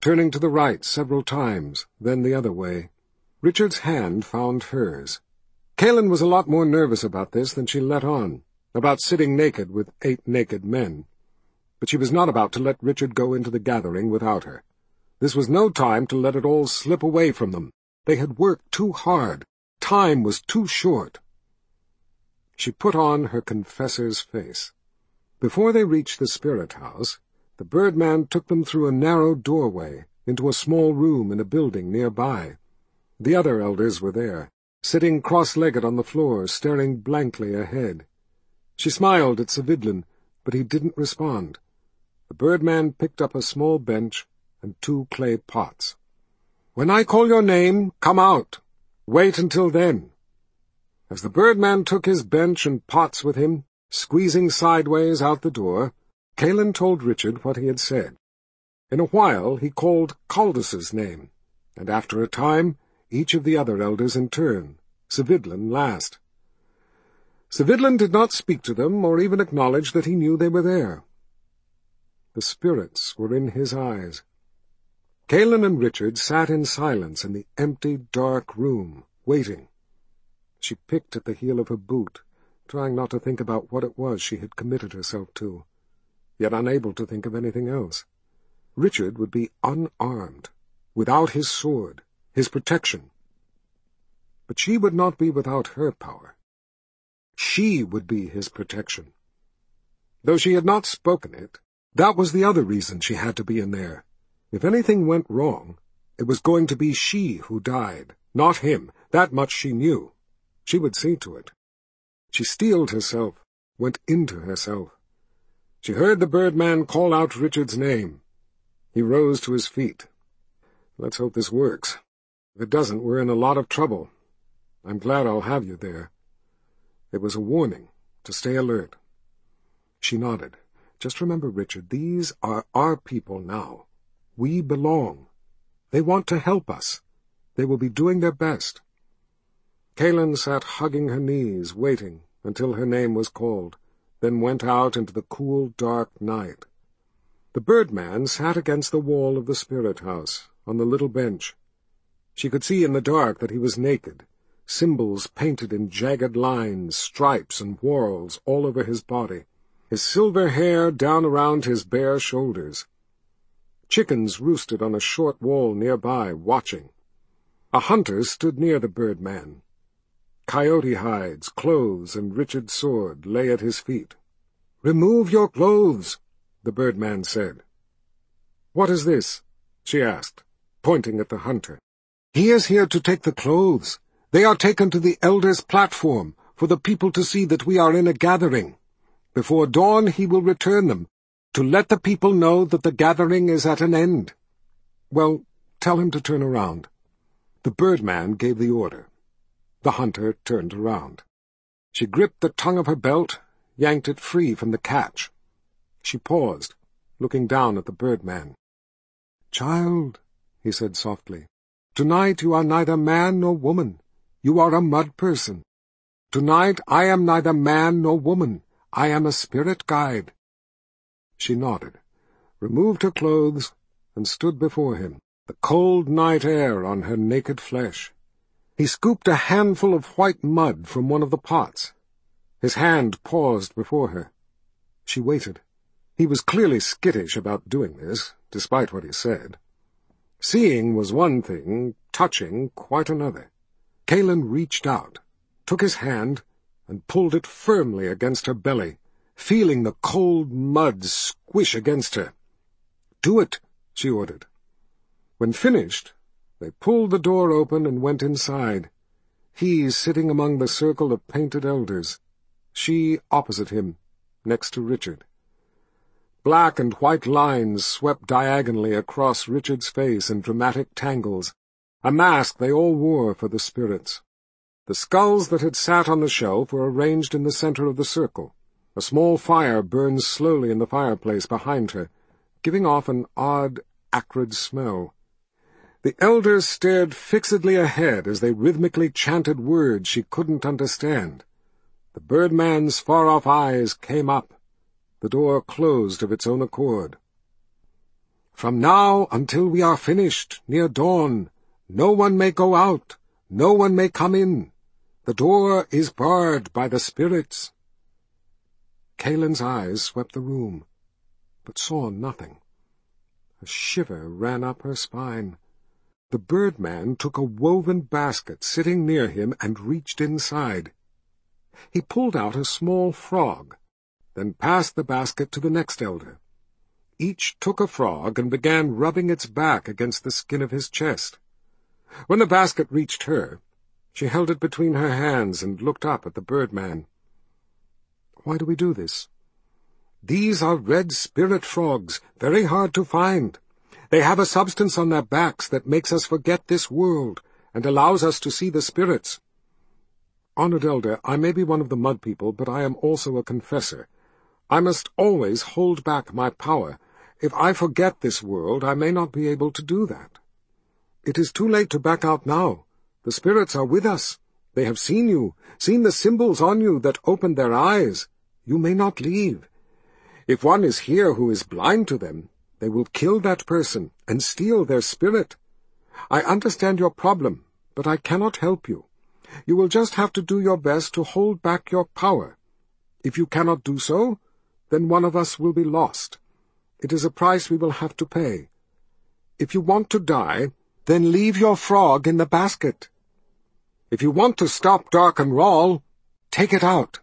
turning to the right several times, then the other way. Richard's hand found hers. Kaelin was a lot more nervous about this than she let on, about sitting naked with 8 naked men. But she was not about to let Richard go into the gathering without her. This was no time to let it all slip away from them. They had worked too hard. Time was too short. She put on her confessor's face. Before they reached the spirit house, the Birdman took them through a narrow doorway into a small room in a building nearby. The other elders were there, sitting cross-legged on the floor, staring blankly ahead. She smiled at Savidlin, but he didn't respond. The Birdman picked up a small bench and 2 clay pots. "When I call your name, come out. Wait until then." As the Birdman took his bench and pots with him, squeezing sideways out the door, Kaelin told Richard what he had said. In a while he called Caldus's name, and after a time each of the other elders in turn, Savidlin last. Savidlin did not speak to them or even acknowledge that he knew they were there. The spirits were in his eyes. Kaelin and Richard sat in silence in the empty, dark room, waiting. She picked at the heel of her boot, trying not to think about what it was she had committed herself to, yet unable to think of anything else. Richard would be unarmed, without his sword, his protection. But she would not be without her power. She would be his protection. Though she had not spoken it, that was the other reason she had to be in there. If anything went wrong, it was going to be she who died, not him. That much she knew. She would see to it. She steeled herself, went into herself. She heard the Birdman call out Richard's name. He rose to his feet. "Let's hope this works. If it doesn't, we're in a lot of trouble. I'm glad I'll have you there." It was a warning to stay alert. She nodded. "Just remember, Richard, these are our people now. We belong. They want to help us. They will be doing their best." Kaelin sat hugging her knees, waiting until her name was called, then went out into the cool, dark night. The Birdman sat against the wall of the spirit house, on the little bench. She could see in the dark that he was naked, symbols painted in jagged lines, stripes and whorls all over his body, his silver hair down around his bare shoulders. Chickens roosted on a short wall nearby, watching. A hunter stood near the Birdman. Coyote hides, clothes, and Richard's sword lay at his feet. "Remove your clothes," the Birdman said. "What is this?" she asked, pointing at the hunter. "He is here to take the clothes. They are taken to the elders' platform, for the people to see that we are in a gathering. Before dawn he will return them, to let the people know that the gathering is at an end." "Well, tell him to turn around." The Birdman gave the order. The hunter turned around. She gripped the tongue of her belt, yanked it free from the catch. She paused, looking down at the Birdman. "Child," he said softly, "tonight you are neither man nor woman. You are a mud person. Tonight I am neither man nor woman. I am a spirit guide." She nodded, removed her clothes, and stood before him, the cold night air on her naked flesh. He scooped a handful of white mud from one of the pots. His hand paused before her. She waited. He was clearly skittish about doing this, despite what he said. Seeing was one thing, touching quite another. Kaelin reached out, took his hand, and pulled it firmly against her belly, feeling the cold mud squish against her. "Do it," she ordered. When finished, they pulled the door open and went inside, he sitting among the circle of painted elders, she opposite him, next to Richard. Black and white lines swept diagonally across Richard's face in dramatic tangles, a mask they all wore for the spirits. The skulls that had sat on the shelf were arranged in the center of the circle. A small fire burned slowly in the fireplace behind her, giving off an odd, acrid smell. The elders stared fixedly ahead as they rhythmically chanted words she couldn't understand. The Birdman's far-off eyes came up. The door closed of its own accord. "From now until we are finished, near dawn, no one may go out, no one may come in. The door is barred by the spirits." Kalen's eyes swept the room, but saw nothing. A shiver ran up her spine. The Birdman took a woven basket sitting near him and reached inside. He pulled out a small frog, then passed the basket to the next elder. Each took a frog and began rubbing its back against the skin of his chest. When the basket reached her, she held it between her hands and looked up at the Birdman. "Why do we do this?" "These are red spirit frogs, very hard to find. They have a substance on their backs that makes us forget this world and allows us to see the spirits." "Honored Elder, I may be one of the Mud People, but I am also a confessor. I must always hold back my power. If I forget this world, I may not be able to do that." "It is too late to back out now. The spirits are with us. They have seen you, seen the symbols on you that opened their eyes. You may not leave. If one is here who is blind to them, they will kill that person and steal their spirit. I understand your problem, but I cannot help you. You will just have to do your best to hold back your power. If you cannot do so, then one of us will be lost. It is a price we will have to pay. If you want to die, then leave your frog in the basket. If you want to stop Dark and Rawl, take it out."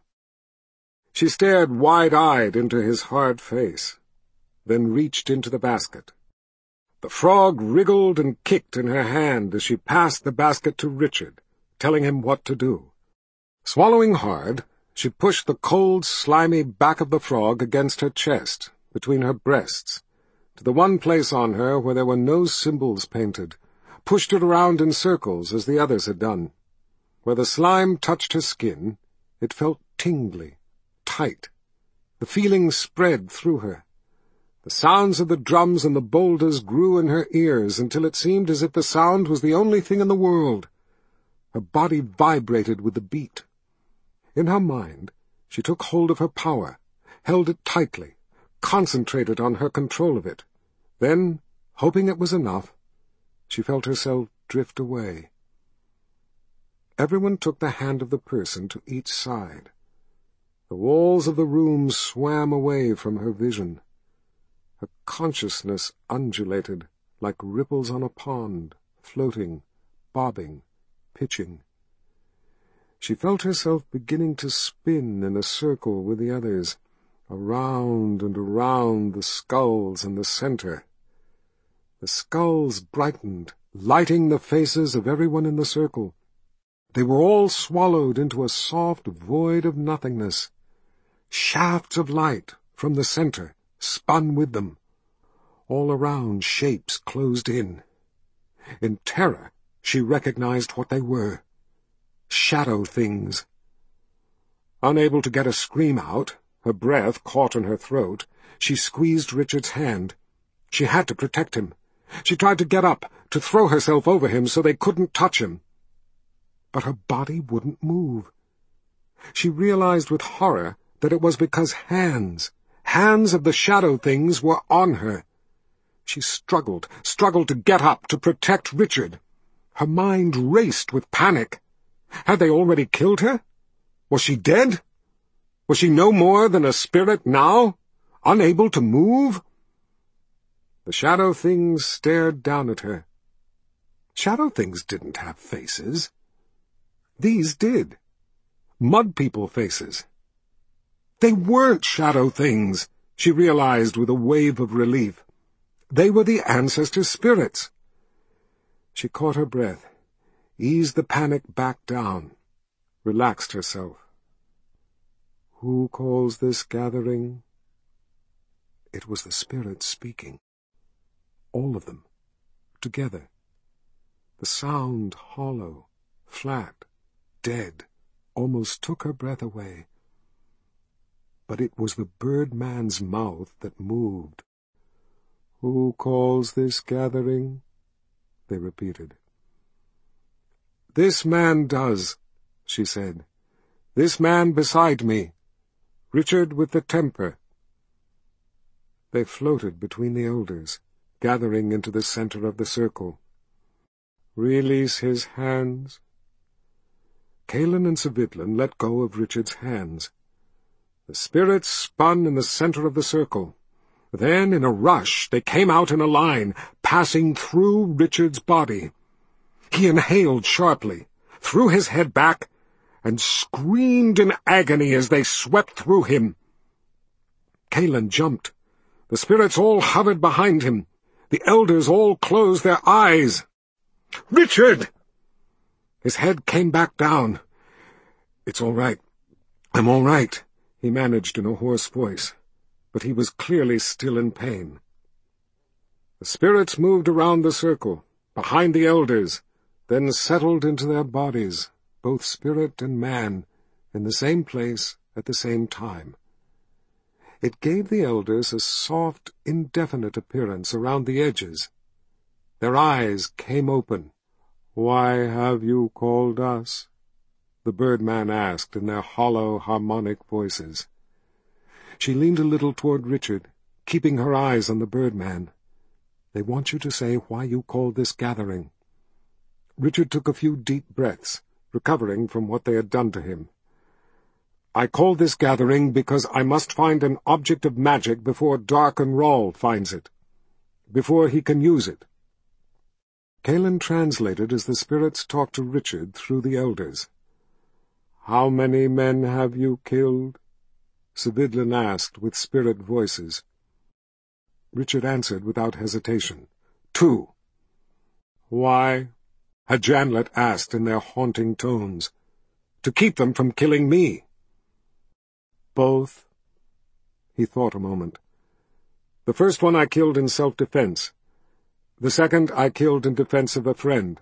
She stared wide-eyed into his hard face, then reached into the basket. The frog wriggled and kicked in her hand as she passed the basket to Richard, telling him what to do. Swallowing hard, she pushed the cold, slimy back of the frog against her chest, between her breasts, to the one place on her where there were no symbols painted, pushed it around in circles as the others had done. Where the slime touched her skin, it felt tingly, tight. The feeling spread through her. The sounds of the drums and the boulders grew in her ears until it seemed as if the sound was the only thing in the world. Her body vibrated with the beat. In her mind, she took hold of her power, held it tightly, concentrated on her control of it. Then, hoping it was enough, she felt herself drift away. Everyone took the hand of the person to each side. The walls of the room swam away from her vision. Her consciousness undulated like ripples on a pond, floating, bobbing, pitching. She felt herself beginning to spin in a circle with the others, around and around the skulls in the center. The skulls brightened, lighting the faces of everyone in the circle. They were all swallowed into a soft void of nothingness. Shafts of light from the center spun with them. All around shapes closed in. In terror, she recognized what they were. Shadow things. Unable to get a scream out, her breath caught in her throat, she squeezed Richard's hand. She had to protect him. She tried to get up, to throw herself over him so they couldn't touch him. But her body wouldn't move. She realized with horror that it was because hands of the shadow things were on her. She struggled to get up, to protect Richard. Her mind raced with panic. Had they already killed her? Was she dead? Was she no more than a spirit now, unable to move? The shadow things stared down at her. Shadow things didn't have faces. These did. Mud People faces. They weren't shadow things, she realized with a wave of relief. They were the ancestor spirits. She caught her breath, eased the panic back down, relaxed herself. Who calls this gathering? It was the spirits speaking. All of them, together. The sound hollow, flat, dead, almost took her breath away. But it was the Birdman's mouth that moved. Who calls this gathering? They repeated. This man does, she said. This man beside me. Richard with the temper. They floated between the elders, gathering into the center of the circle. Release his hands. Kalin and Svidlin let go of Richard's hands. The spirits spun in the center of the circle. Then, in a rush, they came out in a line, passing through Richard's body. He inhaled sharply, threw his head back, and screamed in agony as they swept through him. Kalin jumped. The spirits all hovered behind him. The elders all closed their eyes. "Richard!" His head came back down. "It's all right. I'm all right," he managed in a hoarse voice, but he was clearly still in pain. The spirits moved around the circle, behind the elders, then settled into their bodies, both spirit and man, in the same place at the same time. It gave the elders a soft, indefinite appearance around the edges. Their eyes came open. "Why have you called us?" the Birdman asked in their hollow, harmonic voices. She leaned a little toward Richard, keeping her eyes on the Birdman. "They want you to say why you called this gathering." Richard took a few deep breaths, recovering from what they had done to him. "I called this gathering because I must find an object of magic before Darken Rahl finds it, before he can use it." Kalin translated as the spirits talked to Richard through the elders. "How many men have you killed?" Svidlin asked with spirit voices. Richard answered without hesitation. "2. "Why?" had Janlet asked in their haunting tones. "To keep them from killing me." "Both." He thought a moment. "The first one I killed in self-defense. The second I killed in defense of a friend."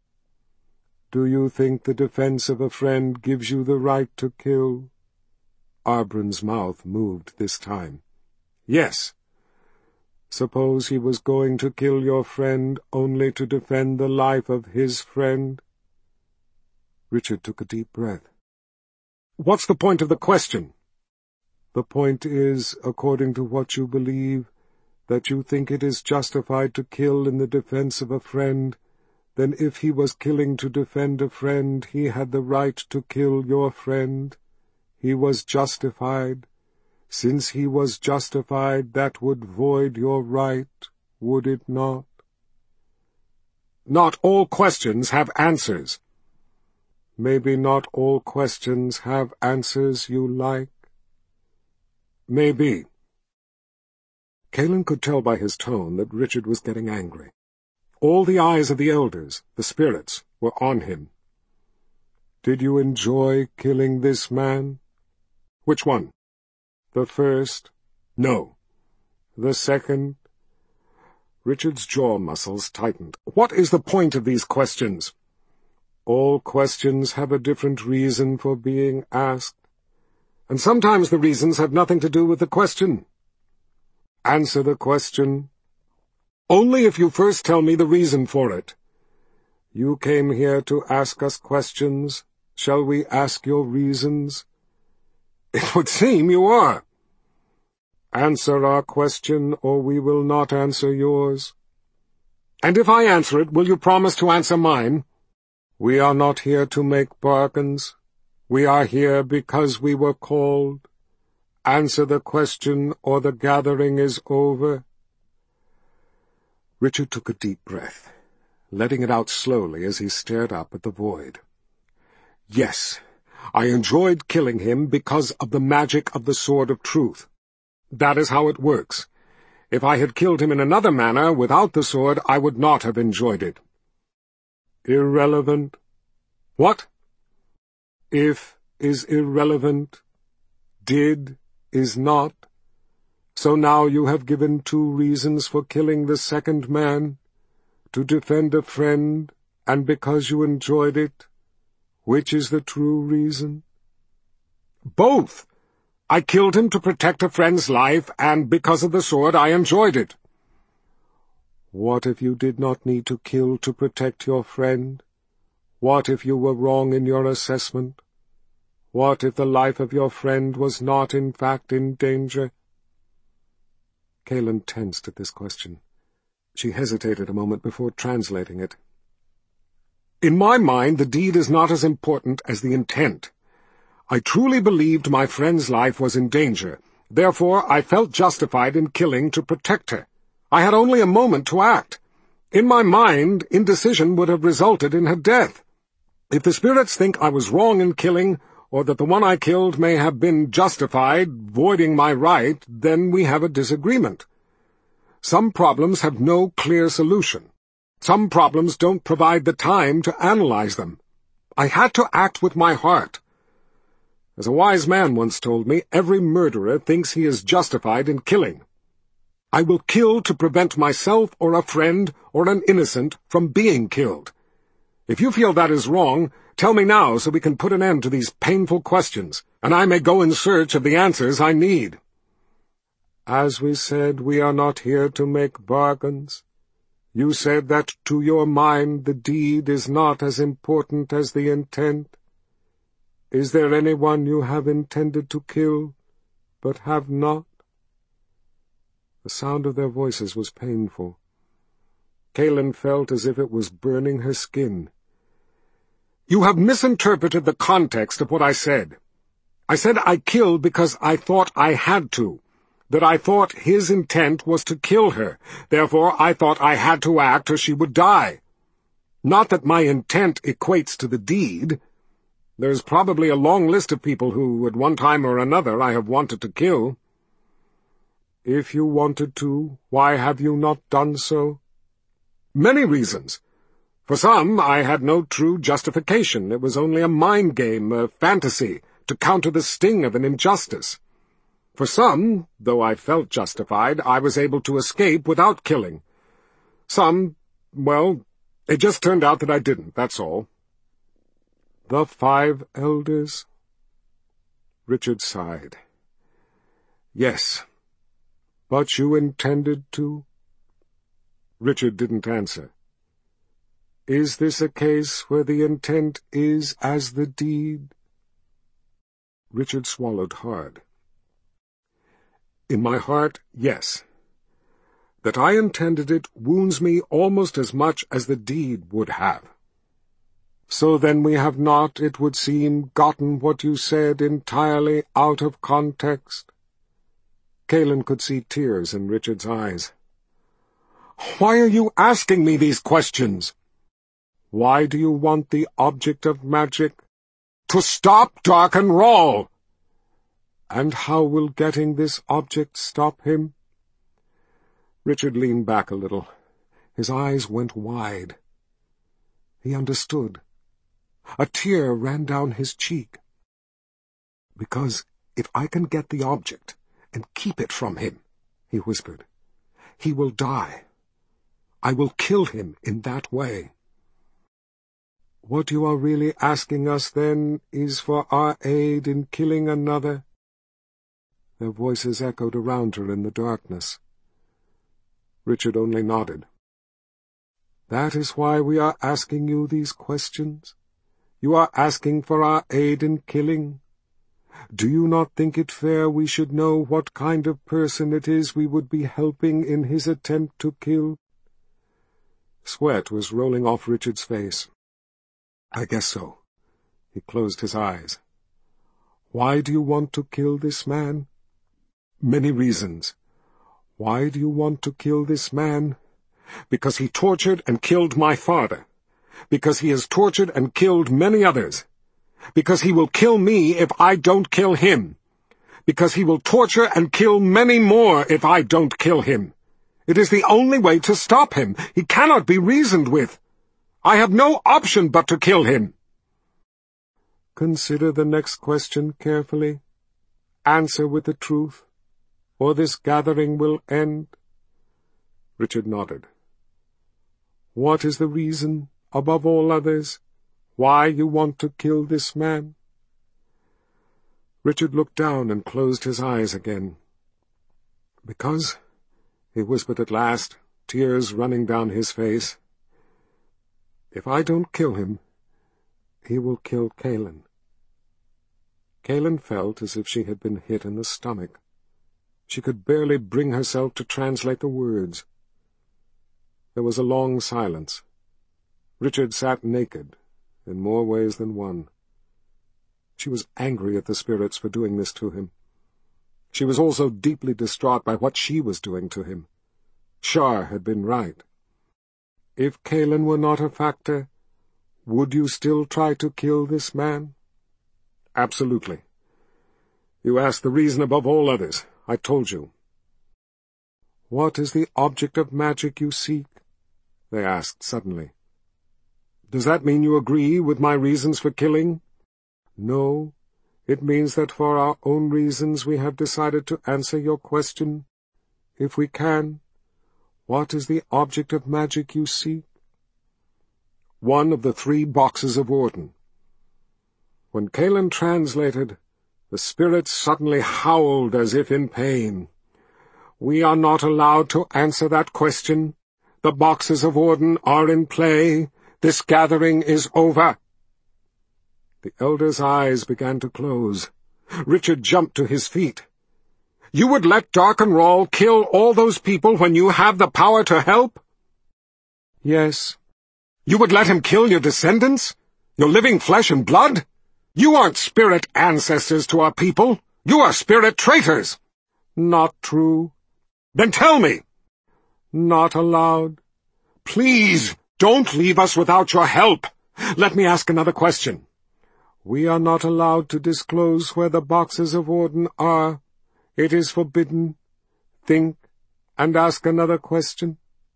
"Do you think the defense of a friend gives you the right to kill?" Arbron's mouth moved this time. "Yes." "Suppose he was going to kill your friend only to defend the life of his friend?" Richard took a deep breath. "What's the point of the question?" "The point is, according to what you believe, that you think it is justified to kill in the defense of a friend, then if he was killing to defend a friend, he had the right to kill your friend. He was justified. Since he was justified, that would void your right, would it not?" "Not all questions have answers." "Maybe not all questions have answers you like." "Maybe." Kalin could tell by his tone that Richard was getting angry. All the eyes of the elders, the spirits, were on him. "Did you enjoy killing this man?" "Which one?" "The first." "No." "The second?" Richard's jaw muscles tightened. "What is the point of these questions?" "All questions have a different reason for being asked. And sometimes the reasons have nothing to do with the question." "Answer the question." "Only if you first tell me the reason for it." "You came here to ask us questions. Shall we ask your reasons?" "It would seem you are." "Answer our question, or we will not answer yours." "And if I answer it, will you promise to answer mine?" "We are not here to make bargains. We are here because we were called. Answer the question, or the gathering is over." Richard took a deep breath, letting it out slowly as he stared up at the void. "Yes, I enjoyed killing him because of the magic of the Sword of Truth. That is how it works. If I had killed him in another manner, without the sword, I would not have enjoyed it." "Irrelevant." "What?" "If is irrelevant. Did is not. So now you have given 2 reasons for killing the second man, to defend a friend, and because you enjoyed it. Which is the true reason?" "Both. I killed him to protect a friend's life, and because of the sword I enjoyed it." "What if you did not need to kill to protect your friend? What if you were wrong in your assessment? What if the life of your friend was not in fact in danger?" Kalin tensed at this question. She hesitated a moment before translating it. "In my mind, the deed is not as important as the intent. I truly believed my friend's life was in danger. Therefore, I felt justified in killing to protect her. I had only a moment to act. In my mind, indecision would have resulted in her death. If the spirits think I was wrong in killing, or that the one I killed may have been justified, voiding my right, then we have a disagreement. Some problems have no clear solution. Some problems don't provide the time to analyze them. I had to act with my heart. As a wise man once told me, every murderer thinks he is justified in killing. I will kill to prevent myself or a friend or an innocent from being killed. If you feel that is wrong, tell me now so we can put an end to these painful questions, and I may go in search of the answers I need." "As we said, we are not here to make bargains. You said that to your mind the deed is not as important as the intent. Is there anyone you have intended to kill, but have not?" The sound of their voices was painful. Kaelin felt as if it was burning her skin. "You have misinterpreted the context of what I said. I said I killed because I thought I had to, that I thought his intent was to kill her. Therefore, I thought I had to act or she would die. Not that my intent equates to the deed. There's probably a long list of people who, at one time or another, I have wanted to kill." "If you wanted to, why have you not done so?" "Many reasons. For some, I had no true justification. It was only a mind game, a fantasy, to counter the sting of an injustice. For some, though I felt justified, I was able to escape without killing. Some, well, it just turned out that I didn't, that's all." "The 5 elders?" Richard sighed. "Yes. But you intended to?" Richard didn't answer. "Is this a case where the intent is as the deed?" Richard swallowed hard. "In my heart, yes. That I intended it wounds me almost as much as the deed would have." "So then we have not, it would seem, gotten what you said entirely out of context?" Kaelin could see tears in Richard's eyes. "Why are you asking me these questions?" "Why do you want the object of magic?" "To stop Darken Rahl." "And how will getting this object stop him?" Richard leaned back a little. His eyes went wide. He understood. A tear ran down his cheek. "Because if I can get the object and keep it from him," he whispered, "he will die. I will kill him in that way." "What you are really asking us, then, is for our aid in killing another?" Their voices echoed around her in the darkness. Richard only nodded. "That is why we are asking you these questions? You are asking for our aid in killing? Do you not think it fair we should know what kind of person it is we would be helping in his attempt to kill?" Sweat was rolling off Richard's face. "I guess so." He closed his eyes. "Why do you want to kill this man?" "Many reasons." "Why do you want to kill this man?" "Because he tortured and killed my father. Because he has tortured and killed many others. Because he will kill me if I don't kill him. Because he will torture and kill many more if I don't kill him. It is the only way to stop him. He cannot be reasoned with. I have no option but to kill him." "Consider the next question carefully. Answer with the truth, or this gathering will end." Richard nodded. "What is the reason, above all others, why you want to kill this man?" Richard looked down and closed his eyes again. "Because," he whispered at last, tears running down his face, "if I don't kill him, he will kill Kaelin." Kaelin felt as if she had been hit in the stomach. She could barely bring herself to translate the words. There was a long silence. Richard sat naked, in more ways than one. She was angry at the spirits for doing this to him. She was also deeply distraught by what she was doing to him. Shar had been right. If Calen were not a factor, would you still try to kill this man? Absolutely. You asked the reason above all others. I told you. What is the object of magic you seek? They asked suddenly. Does that mean you agree with my reasons for killing? No, it means that for our own reasons we have decided to answer your question. If we can, what is the object of magic you seek? One of the 3 boxes of Orden. When Calen translated, the spirits suddenly howled as if in pain. We are not allowed to answer that question. The boxes of Orden are in play. This gathering is over. The elder's eyes began to close. Richard jumped to his feet. You would let Darkenrall kill all those people when you have the power to help? Yes. You would let him kill your descendants? Your living flesh and blood? You aren't spirit ancestors to our people. You are spirit traitors. Not true. Then tell me. Not allowed. Please, don't leave us without your help. Let me ask another question. We are not allowed to disclose where the boxes of Orden are. It is forbidden. Think, and ask another question.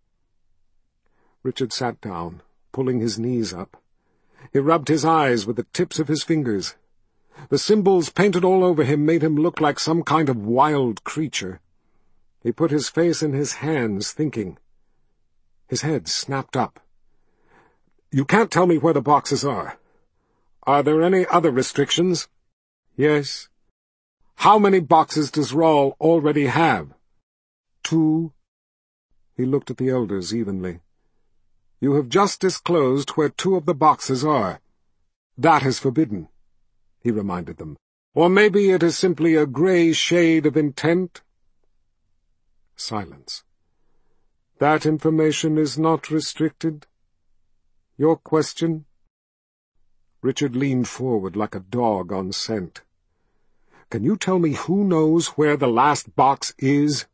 Richard sat down, pulling his knees up. He rubbed his eyes with the tips of his fingers. The symbols painted all over him made him look like some kind of wild creature. He put his face in his hands, thinking. His head snapped up. You can't tell me where the boxes are. Are there any other restrictions? Yes. How many boxes does Rawl already have? 2. He looked at the elders evenly. You have just disclosed where 2 of the boxes are. That is forbidden, he reminded them. Or maybe it is simply a grey shade of intent? Silence. That information is not restricted? Your question? Richard leaned forward like a dog on scent. Can you tell me who knows where the last box is?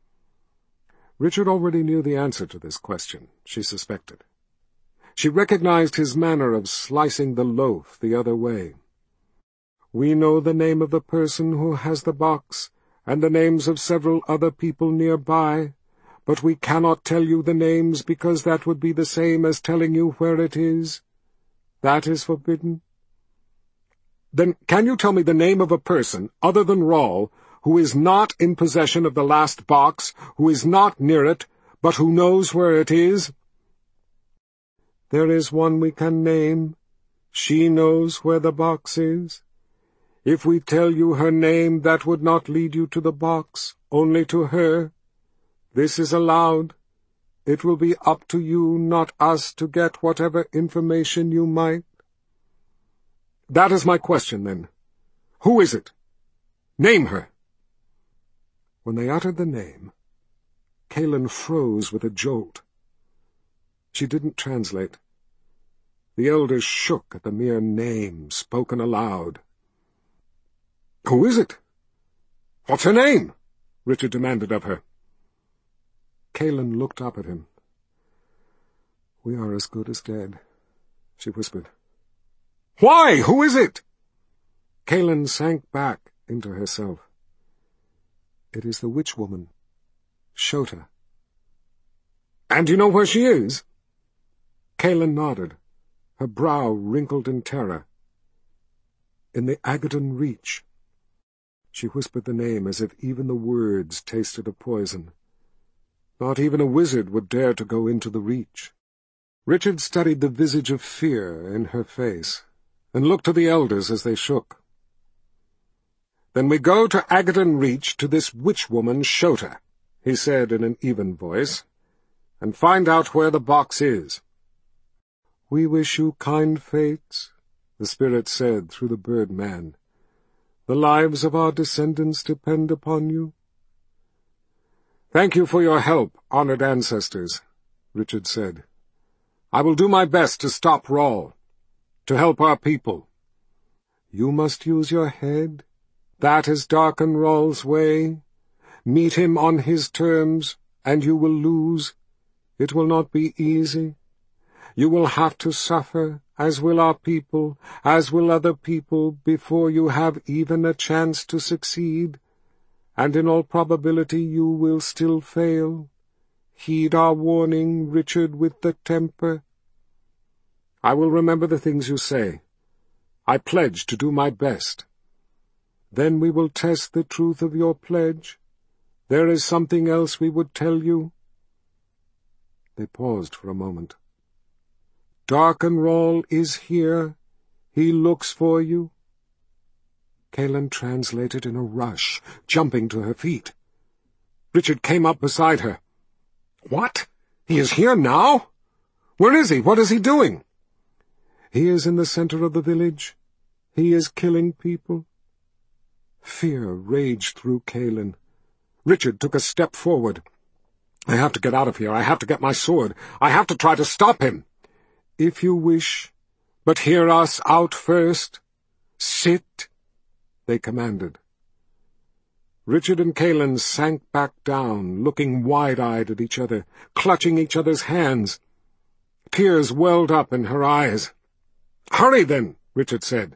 Richard already knew the answer to this question, she suspected. She recognized his manner of slicing the loaf the other way. We know the name of the person who has the box, and the names of several other people nearby, but we cannot tell you the names because that would be the same as telling you where it is. That is forbidden. Then can you tell me the name of a person, other than Rawl, who is not in possession of the last box, who is not near it, but who knows where it is? There is one we can name. She knows where the box is. If we tell you her name, that would not lead you to the box, only to her. This is allowed. It will be up to you, not us, to get whatever information you might. That is my question, then. Who is it? Name her. When they uttered the name, Calen froze with a jolt. She didn't translate. The elders shook at the mere name spoken aloud. Who is it? What's her name? Richard demanded of her. Calen looked up at him. We are as good as dead, she whispered. Why? Who is it? Calen sank back into herself. It is the witch woman, Shota. And you know where she is? Calen nodded, her brow wrinkled in terror. In the Agaddon Reach. She whispered the name as if even the words tasted of poison. Not even a wizard would dare to go into the Reach. Richard studied the visage of fear in her face, and looked to the elders as they shook. Then we go to Agaddon Reach to this witch-woman Shota, he said in an even voice, and find out where the box is. We wish you kind fates, the spirit said through the bird-man. The lives of our descendants depend upon you. Thank you for your help, honored ancestors, Richard said. "I will do my best to stop Rahl, to help our people." "You must use your head. That is Darken Rahl's way. Meet him on his terms, and you will lose. It will not be easy. You will have to suffer, as will our people, as will other people, before you have even a chance to succeed. And in all probability you will still fail. Heed our warning, Richard with the temper." "I will remember the things you say. I pledge to do my best." "Then we will test the truth of your pledge. There is something else we would tell you." They paused for a moment. "Darken Rahl is here. He looks for you." Kaelin translated in a rush, jumping to her feet. Richard came up beside her. "What? He is here now? Where is he? What is he doing?" "He is in the center of the village. He is killing people." Fear raged through Kaelin. Richard took a step forward. "I have to get out of here. I have to get my sword. I have to try to stop him." "If you wish, but hear us out first. Sit," they commanded. Richard and Kaelin sank back down, looking wide-eyed at each other, clutching each other's hands. Tears welled up in her eyes. "Hurry, then," Richard said.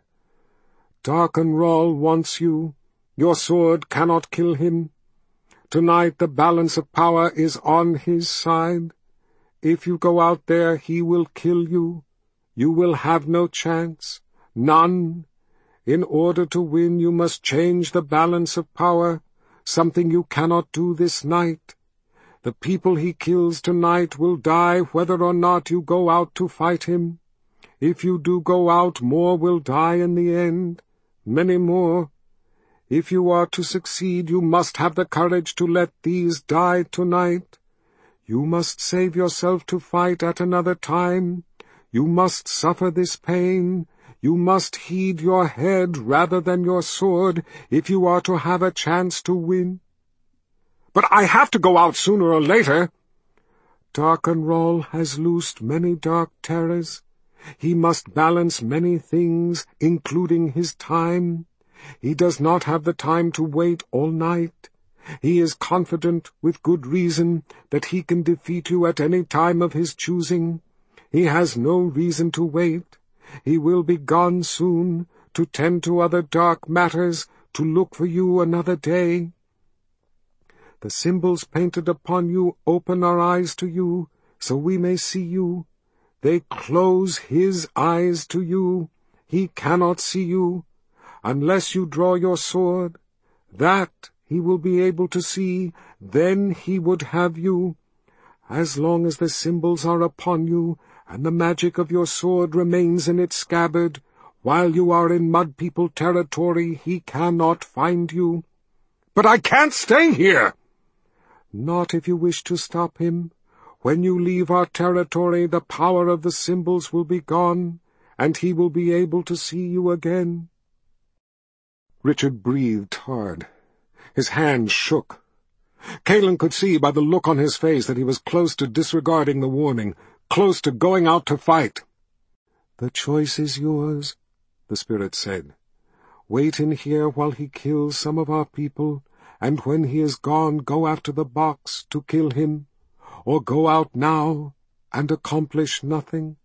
"Darken Rahl wants you. Your sword cannot kill him. Tonight the balance of power is on his side. If you go out there, he will kill you. You will have no chance. None. In order to win, you must change the balance of power, something you cannot do this night. The people he kills tonight will die whether or not you go out to fight him. If you do go out, more will die in the end, many more. If you are to succeed, you must have the courage to let these die tonight. You must save yourself to fight at another time. You must suffer this pain. You must heed your head rather than your sword if you are to have a chance to win." "But I have to go out sooner or later." "Darken Rahl has loosed many dark terrors. He must balance many things, including his time. He does not have the time to wait all night. He is confident, with good reason, that he can defeat you at any time of his choosing. He has no reason to wait. He will be gone soon, to tend to other dark matters, to look for you another day. The symbols painted upon you open our eyes to you, so we may see you. They close his eyes to you. He cannot see you. Unless you draw your sword, that he will be able to see, then he would have you. As long as the symbols are upon you, and the magic of your sword remains in its scabbard, while you are in Mud People territory, he cannot find you." "But I can't stay here!" "Not if you wish to stop him. When you leave our territory, the power of the symbols will be gone, and he will be able to see you again." Richard breathed hard. His hands shook. Kaelin could see by the look on his face that he was close to disregarding the warning, close to going out to fight. "The choice is yours," the spirit said. "Wait in here while he kills some of our people, and when he is gone, go after the box to kill him, or go out now and accomplish nothing."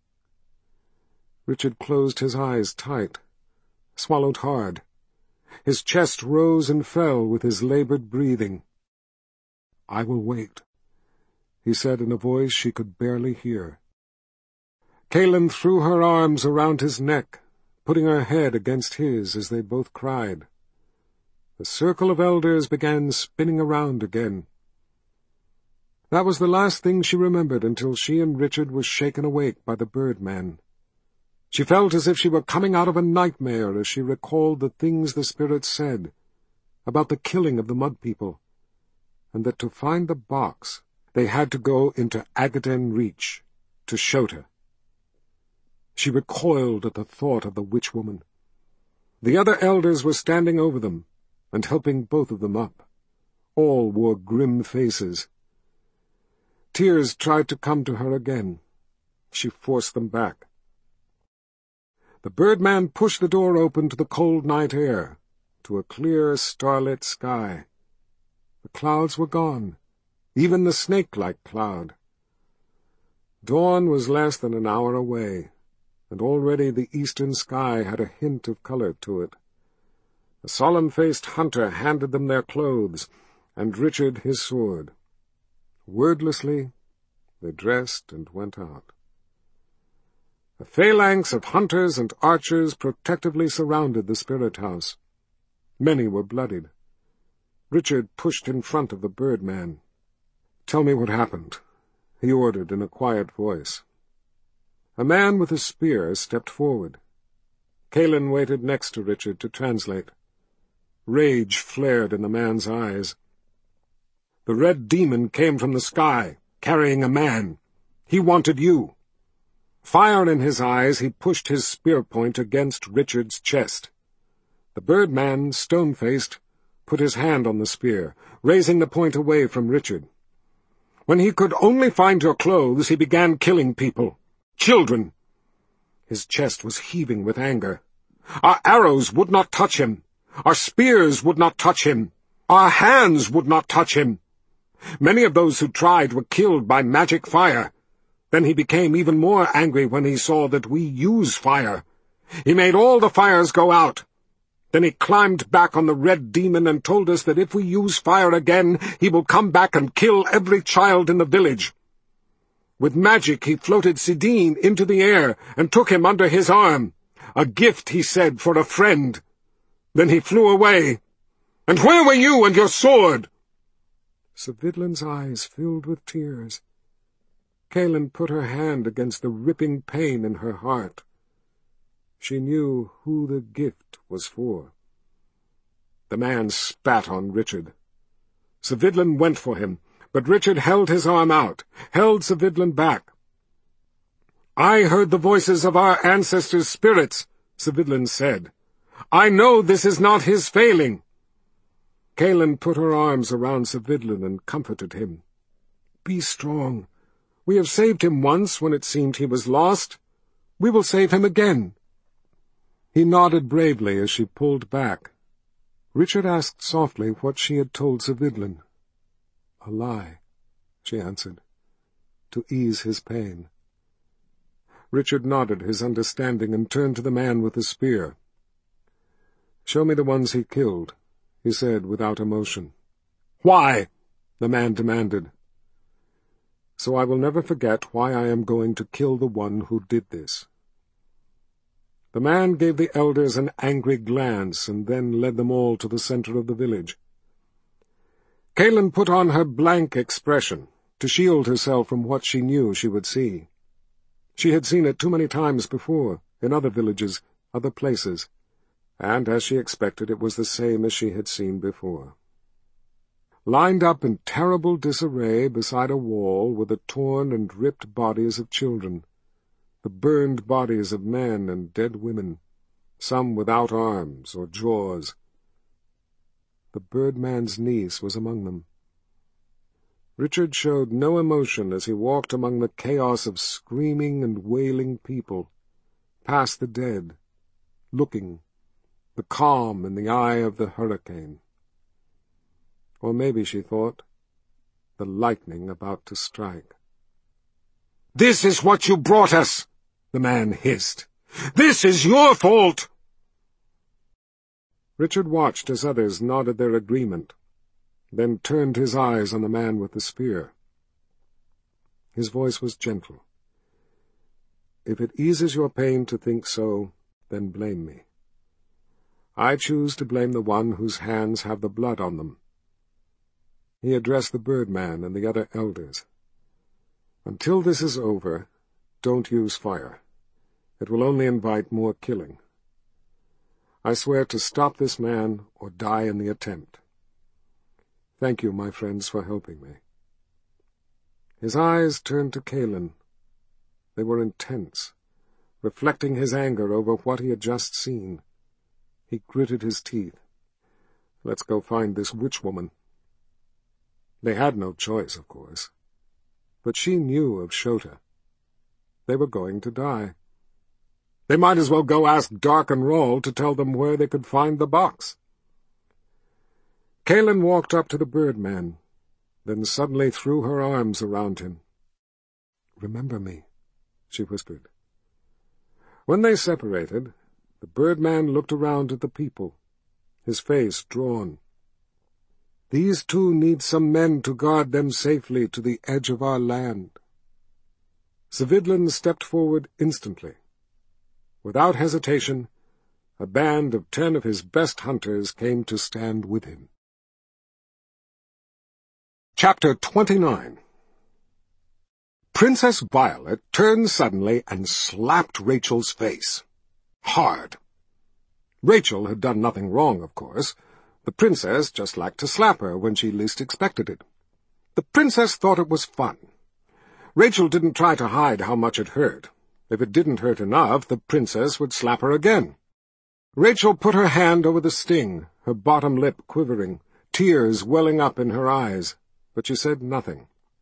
Richard closed his eyes tight, swallowed hard. His chest rose and fell with his labored breathing. "I will wait," he said in a voice she could barely hear. Kaelin threw her arms around his neck, putting her head against his as they both cried. The circle of elders began spinning around again. That was the last thing she remembered until she and Richard were shaken awake by the Birdman. She felt as if she were coming out of a nightmare as she recalled the things the spirit said about the killing of the Mud People, and that to find the box they had to go into Agaden Reach, to Shota. She recoiled at the thought of the witch-woman. The other elders were standing over them and helping both of them up. All wore grim faces. Tears tried to come to her again. She forced them back. The Birdman pushed the door open to the cold night air, to a clear, starlit sky. The clouds were gone, even the snake-like cloud. Dawn was less than an hour away, and already the eastern sky had a hint of color to it. A solemn-faced hunter handed them their clothes, and Richard his sword. Wordlessly, they dressed and went out. A phalanx of hunters and archers protectively surrounded the spirit house. Many were bloodied. Richard pushed in front of the Birdman. "Tell me what happened," he ordered in a quiet voice. A man with a spear stepped forward. Kalin waited next to Richard to translate. Rage flared in the man's eyes. "The red demon came from the sky, carrying a man. He wanted you." Fire in his eyes, he pushed his spear point against Richard's chest. The Birdman, stone-faced, put his hand on the spear, raising the point away from Richard. "When he could only find your clothes, he began killing people. Children." His chest was heaving with anger. "Our arrows would not touch him. Our spears would not touch him. Our hands would not touch him. Many of those who tried were killed by magic fire. Then he became even more angry when he saw that we use fire. He made all the fires go out. Then he climbed back on the red demon and told us that if we use fire again, he will come back and kill every child in the village. With magic he floated Sidine into the air and took him under his arm. A gift, he said, for a friend. Then he flew away. And where were you and your sword?" Savidlin's eyes filled with tears. Kalin put her hand against the ripping pain in her heart. She knew who the gift was for. The man spat on Richard. Savidlin went for him, but Richard held his arm out, held Savidlin back. "I heard the voices of our ancestors' spirits," Savidlin said. "I know this is not his failing." Kalin put her arms around Savidlin and comforted him. "Be strong. We have saved him once when it seemed he was lost. We will save him again." He nodded bravely as she pulled back. Richard asked softly what she had told Savidlin. "A lie," she answered, to ease his pain. Richard nodded his understanding and turned to the man with the spear. "Show me the ones he killed," he said without emotion. "Why?" the man demanded. "So I will never forget why I am going to kill the one who did this." The man gave the elders an angry glance and then led them all to the center of the village. Kalin put on her blank expression to shield herself from what she knew she would see. She had seen it too many times before, in other villages, other places, and as she expected it was the same as she had seen before. Lined up in terrible disarray beside a wall were the torn and ripped bodies of children, the burned bodies of men and dead women, some without arms or jaws. The Birdman's niece was among them. Richard showed no emotion as he walked among the chaos of screaming and wailing people, past the dead, looking, the calm in the eye of the hurricane. Or maybe, she thought, the lightning about to strike. "This is what you brought us," the man hissed. "This is your fault!" Richard watched as others nodded their agreement, then turned his eyes on the man with the spear. His voice was gentle. "If it eases your pain to think so, then blame me. I choose to blame the one whose hands have the blood on them." He addressed the Birdman and the other elders. "Until this is over, don't use fire. It will only invite more killing. I swear to stop this man or die in the attempt. Thank you, my friends, for helping me." His eyes turned to Kalin. They were intense, reflecting his anger over what he had just seen. He gritted his teeth. "Let's go find this witch woman." They had no choice, of course. but she knew of Shota. They were going to die. They might as well go ask Dark and Rawl to tell them where they could find the box. Kalin walked up to the Birdman, then suddenly threw her arms around him. "Remember me," she whispered. When they separated, the Birdman looked around at the people, his face drawn. "These two need some men to guard them safely to the edge of our land." Svidlin stepped forward instantly. Without hesitation, a band of 10 of his best hunters came to stand with him. Chapter 29. Princess Violet turned suddenly and slapped Rachel's face. Hard. Rachel had done nothing wrong, of course. The princess just liked to slap her when she least expected it. The princess thought it was fun. Rachel didn't try to hide how much it hurt. If it didn't hurt enough, the princess would slap her again. Rachel put her hand over the sting, her bottom lip quivering, tears welling up in her eyes, but she said nothing.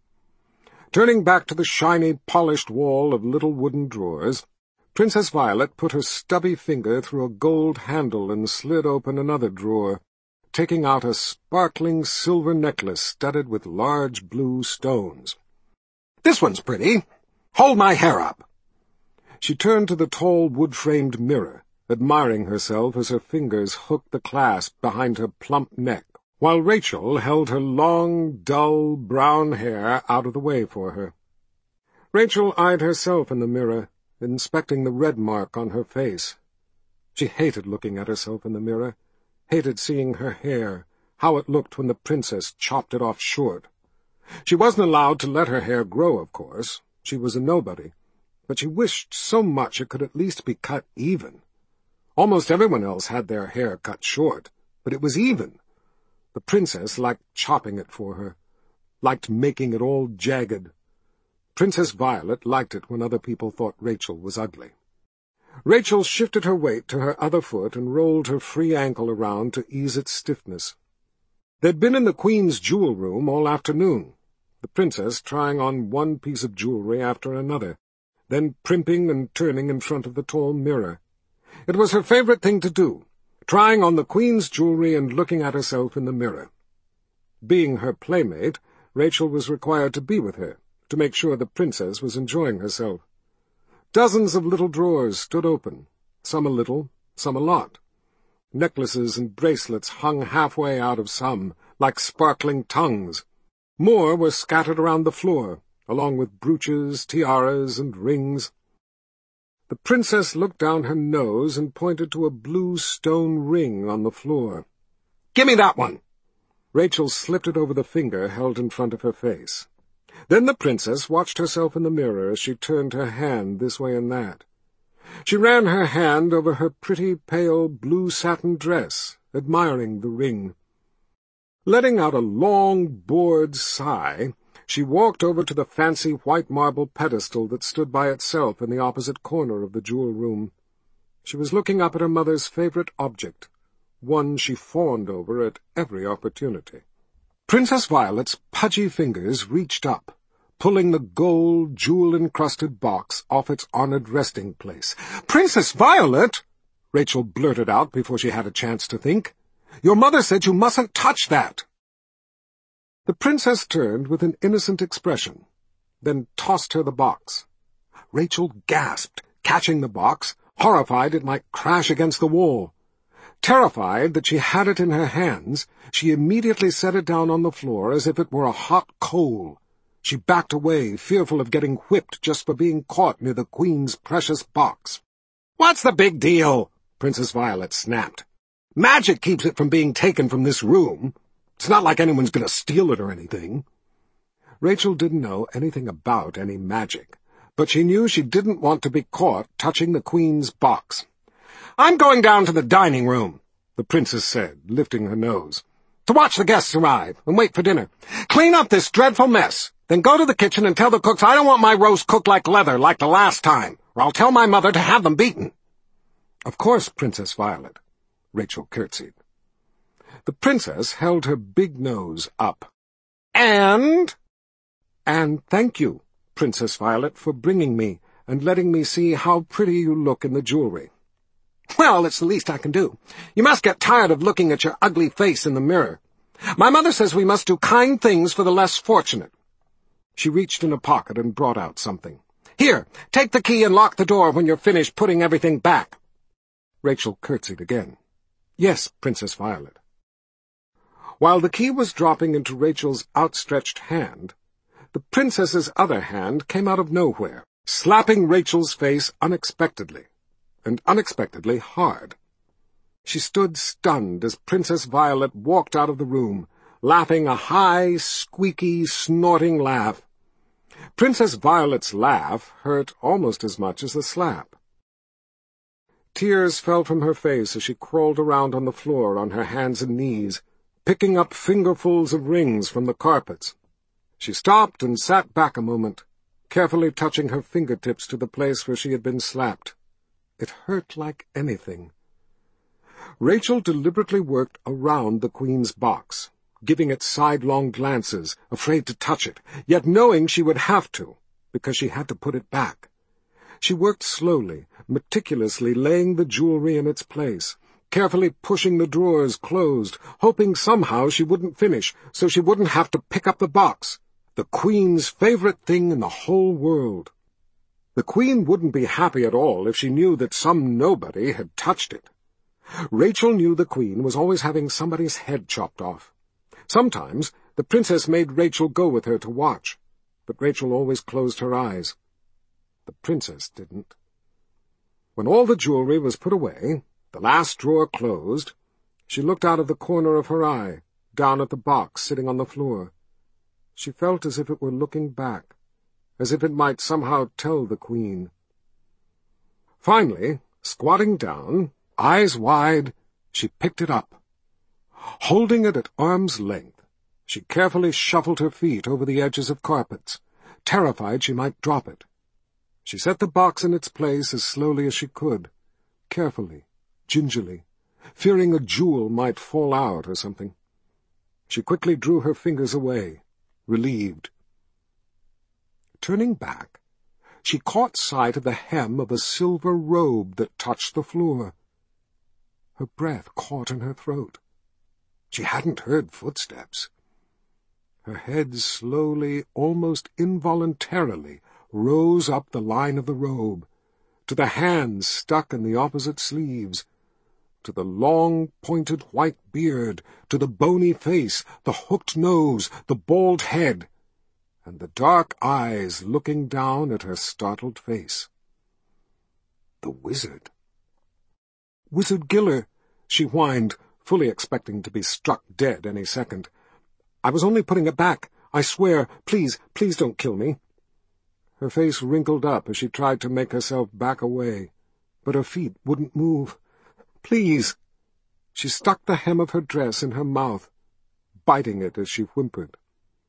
Turning back to the shiny, polished wall of little wooden drawers, Princess Violet put her stubby finger through a gold handle and slid open another drawer, taking out a sparkling silver necklace studded with large blue stones. "This one's pretty. Hold my hair up." She turned to the tall wood-framed mirror, admiring herself as her fingers hooked the clasp behind her plump neck, while Rachel held her long, dull, brown hair out of the way for her. Rachel eyed herself in the mirror, inspecting the red mark on her face. She hated looking at herself in the mirror, hated seeing her hair, how it looked when the princess chopped it off short. She wasn't allowed to let her hair grow, of course. She was a nobody. But she wished so much it could at least be cut even. Almost everyone else had their hair cut short, but it was even. The princess liked chopping it for her, liked making it all jagged. Princess Violet liked it when other people thought Rachel was ugly. Rachel shifted her weight to her other foot and rolled her free ankle around to ease its stiffness. They'd been in the Queen's jewel room all afternoon, the princess trying on one piece of jewelry after another, then primping and turning in front of the tall mirror. It was her favorite thing to do, trying on the Queen's jewelry and looking at herself in the mirror. Being her playmate, Rachel was required to be with her, to make sure the princess was enjoying herself. Dozens of little drawers stood open, some a little, some a lot. Necklaces and bracelets hung halfway out of some, like sparkling tongues. More were scattered around the floor, along with brooches, tiaras, and rings. The princess looked down her nose and pointed to a blue stone ring on the floor. "Give me that one!" Rachel slipped it over the finger held in front of her face. Then the princess watched herself in the mirror as she turned her hand this way and that. She ran her hand over her pretty, pale, blue satin dress, admiring the ring. Letting out a long, bored sigh, she walked over to the fancy white marble pedestal that stood by itself in the opposite corner of the jewel room. She was looking up at her mother's favorite object, one she fawned over at every opportunity. Princess Violet's pudgy fingers reached up, pulling the gold, jewel-encrusted box off its honored resting place. "Princess Violet!" Rachel blurted out before she had a chance to think. "Your mother said you mustn't touch that." The princess turned with an innocent expression, then tossed her the box. Rachel gasped, catching the box, horrified it might crash against the wall. Terrified that she had it in her hands, she immediately set it down on the floor as if it were a hot coal. She backed away, fearful of getting whipped just for being caught near the Queen's precious box. "What's the big deal?" Princess Violet snapped. "Magic keeps it from being taken from this room. It's not like anyone's going to steal it or anything." Rachel didn't know anything about any magic, but she knew she didn't want to be caught touching the Queen's box. "I'm going down to the dining room," the princess said, lifting her nose, "to watch the guests arrive and wait for dinner. Clean up this dreadful mess, then go to the kitchen and tell the cooks I don't want my roast cooked like leather like the last time, or I'll tell my mother to have them beaten." "Of course, Princess Violet," Rachel curtsied. The princess held her big nose up. "And?" And thank you, Princess Violet, for bringing me and letting me see how pretty you look in the jewelry." "Well, it's the least I can do. You must get tired of looking at your ugly face in the mirror. My mother says we must do kind things for the less fortunate." She reached in a pocket and brought out something. "Here, take the key and lock the door when you're finished putting everything back." Rachel curtsied again. "Yes, Princess Violet." While the key was dropping into Rachel's outstretched hand, the princess's other hand came out of nowhere, slapping Rachel's face unexpectedly, and unexpectedly hard. She stood stunned as Princess Violet walked out of the room, laughing a high, squeaky, snorting laugh. Princess Violet's laugh hurt almost as much as the slap. Tears fell from her face as she crawled around on the floor on her hands and knees, picking up fingerfuls of rings from the carpets. She stopped and sat back a moment, carefully touching her fingertips to the place where she had been slapped. It hurt like anything. Rachel deliberately worked around the Queen's box, giving it sidelong glances, afraid to touch it, yet knowing she would have to, because she had to put it back. She worked slowly, meticulously laying the jewelry in its place, carefully pushing the drawers closed, hoping somehow she wouldn't finish, so she wouldn't have to pick up the box, the Queen's favorite thing in the whole world. The Queen wouldn't be happy at all if she knew that some nobody had touched it. Rachel knew the Queen was always having somebody's head chopped off. Sometimes the princess made Rachel go with her to watch, but Rachel always closed her eyes. The princess didn't. When all the jewelry was put away, the last drawer closed, she looked out of the corner of her eye, down at the box sitting on the floor. She felt as if it were looking back, as if it might somehow tell the Queen. Finally, squatting down, eyes wide, she picked it up. Holding it at arm's length, she carefully shuffled her feet over the edges of carpets, terrified she might drop it. She set the box in its place as slowly as she could, carefully, gingerly, fearing a jewel might fall out or something. She quickly drew her fingers away, relieved. Turning back, she caught sight of the hem of a silver robe that touched the floor. Her breath caught in her throat. She hadn't heard footsteps. Her head slowly, almost involuntarily, rose up the line of the robe, to the hands stuck in the opposite sleeves, to the long, pointed white beard, to the bony face, the hooked nose, the bald head, and the dark eyes looking down at her startled face. The wizard. "Wizard Giller," she whined, fully expecting to be struck dead any second. "I was only putting it back. I swear. Please, please don't kill me." Her face wrinkled up as she tried to make herself back away, but her feet wouldn't move. "Please." She stuck the hem of her dress in her mouth, biting it as she whimpered.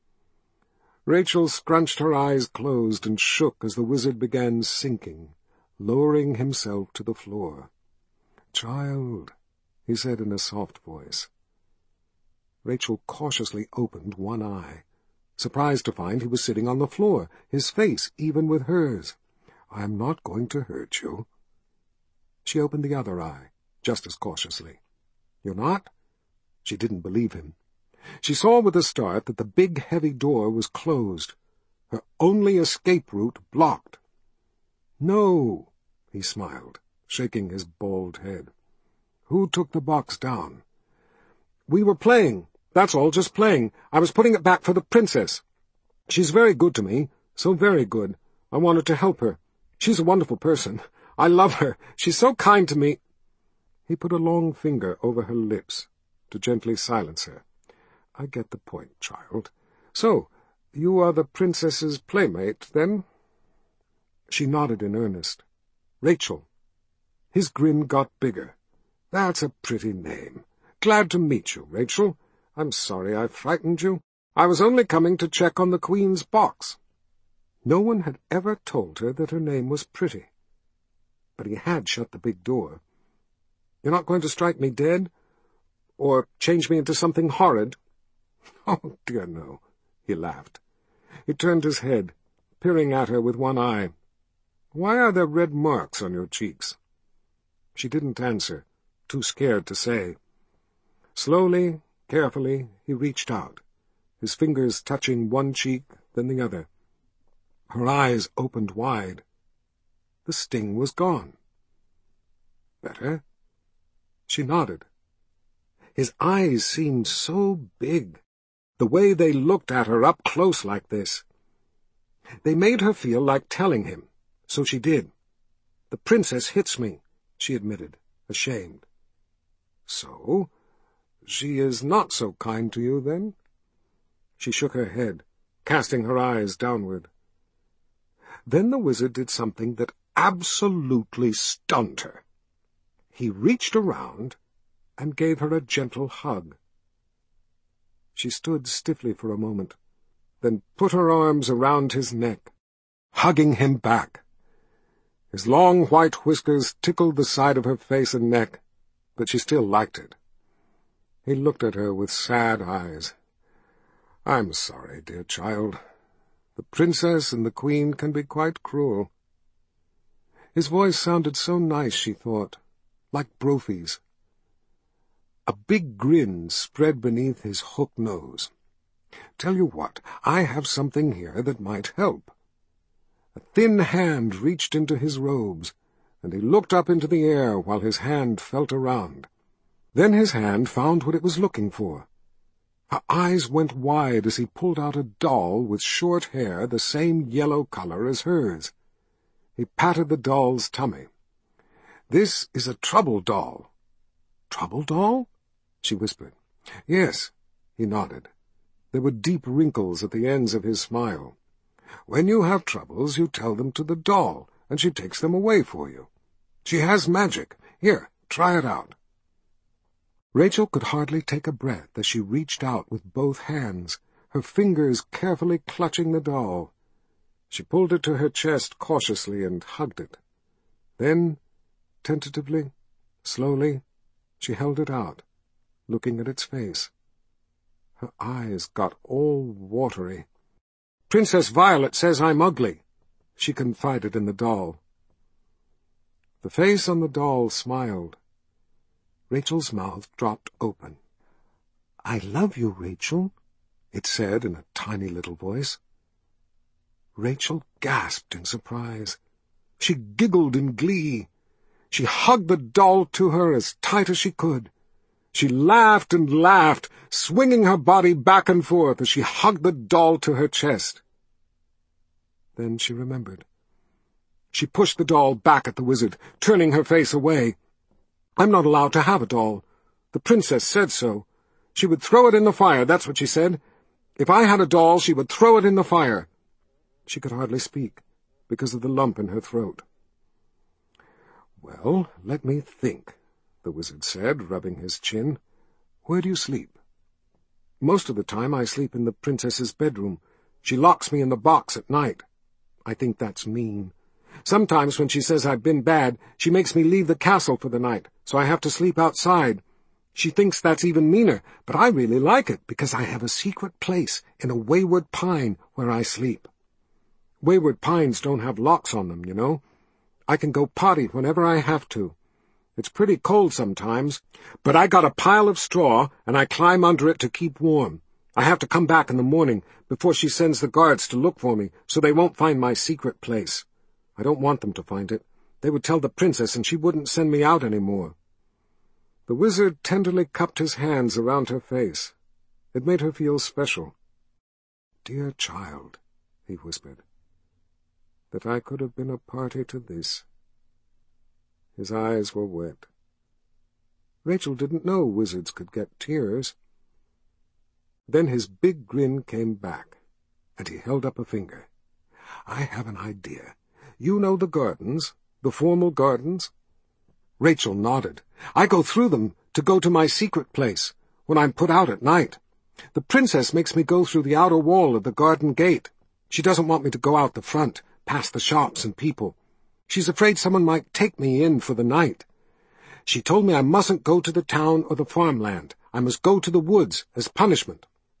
Rachel scrunched her eyes closed and shook as the wizard began sinking, lowering himself to the floor. "Child," he said in a soft voice. Rachel cautiously opened one eye, surprised to find he was sitting on the floor, his face even with hers. "I am not going to hurt you." She opened the other eye, just as cautiously. "You're not?" She didn't believe him. She saw with a start that the big, heavy door was closed, her only escape route blocked. "No," he smiled, shaking his bald head. "Who took the box down?" "We were playing. That's all, just playing. I was putting it back for the princess. She's very good to me, so very good. I wanted to help her. She's a wonderful person. I love her. She's so kind to me." He put a long finger over her lips to gently silence her. "I get the point, child. So, you are the princess's playmate, then?" She nodded in earnest. "Rachel." His grin got bigger. "That's a pretty name. Glad to meet you, Rachel. I'm sorry I frightened you. I was only coming to check on the Queen's box." No one had ever told her that her name was pretty. But he had shut the big door. "You're not going to strike me dead? Or change me into something horrid?" "Oh, dear no," he laughed. He turned his head, peering at her with one eye. "Why are there red marks on your cheeks?" She didn't answer, too scared to say. Slowly, carefully, he reached out, his fingers touching one cheek, then the other. Her eyes opened wide. The sting was gone. "Better?" She nodded. His eyes seemed so big, the way they looked at her up close like this. They made her feel like telling him, so she did. "The princess hits me," she admitted, ashamed. "So? She is not so kind to you, then?" She shook her head, casting her eyes downward. Then the wizard did something that absolutely stunned her. He reached around and gave her a gentle hug. She stood stiffly for a moment, then put her arms around his neck, hugging him back. His long white whiskers tickled the side of her face and neck, but she still liked it. He looked at her with sad eyes. "I'm sorry, dear child. The princess and the queen can be quite cruel." His voice sounded so nice, she thought, like Brophy's. A big grin spread beneath his hooked nose. "Tell you what, I have something here that might help." A thin hand reached into his robes, and he looked up into the air while his hand felt around. Then his hand found what it was looking for. Her eyes went wide as he pulled out a doll with short hair the same yellow color as hers. He patted the doll's tummy. "This is a trouble doll." "Trouble doll?" she whispered. "Yes," he nodded. There were deep wrinkles at the ends of his smile. "When you have troubles, you tell them to the doll, and she takes them away for you. She has magic. Here, try it out." Rachel could hardly take a breath as she reached out with both hands, her fingers carefully clutching the doll. She pulled it to her chest cautiously and hugged it. Then, tentatively, slowly, she held it out, looking at its face. Her eyes got all watery. "Princess Violet says I'm ugly," she confided in the doll. The face on the doll smiled. Rachel's mouth dropped open. "I love you, Rachel," it said in a tiny little voice. Rachel gasped in surprise. She giggled in glee. She hugged the doll to her as tight as she could. She laughed and laughed, swinging her body back and forth as she hugged the doll to her chest. Then she remembered. She pushed the doll back at the wizard, turning her face away. "I'm not allowed to have a doll. The princess said so. She would throw it in the fire, that's what she said. If I had a doll, she would throw it in the fire." She could hardly speak, because of the lump in her throat. "Well, let me think," the wizard said, rubbing his chin. "Where do you sleep?" "Most of the time I sleep in the princess's bedroom. She locks me in the box at night. I think that's mean. Sometimes when she says I've been bad, she makes me leave the castle for the night, so I have to sleep outside. She thinks that's even meaner, but I really like it because I have a secret place in a wayward pine where I sleep. Wayward pines don't have locks on them, you know. I can go potty whenever I have to. It's pretty cold sometimes, but I got a pile of straw, and I climb under it to keep warm. I have to come back in the morning before she sends the guards to look for me, so they won't find my secret place. I don't want them to find it. They would tell the princess, and she wouldn't send me out any more." The wizard tenderly cupped his hands around her face. It made her feel special. "Dear child," he whispered, "that I could have been a party to this." His eyes were wet. Rachel didn't know wizards could get tears. Then his big grin came back, and he held up a finger. "I have an idea. You know the gardens, the formal gardens?" Rachel nodded. "I go through them to go to my secret place, when I'm put out at night. The princess makes me go through the outer wall of the garden gate. She doesn't want me to go out the front, past the shops and people. She's afraid someone might take me in for the night. She told me I mustn't go to the town or the farmland. I must go to the woods as punishment."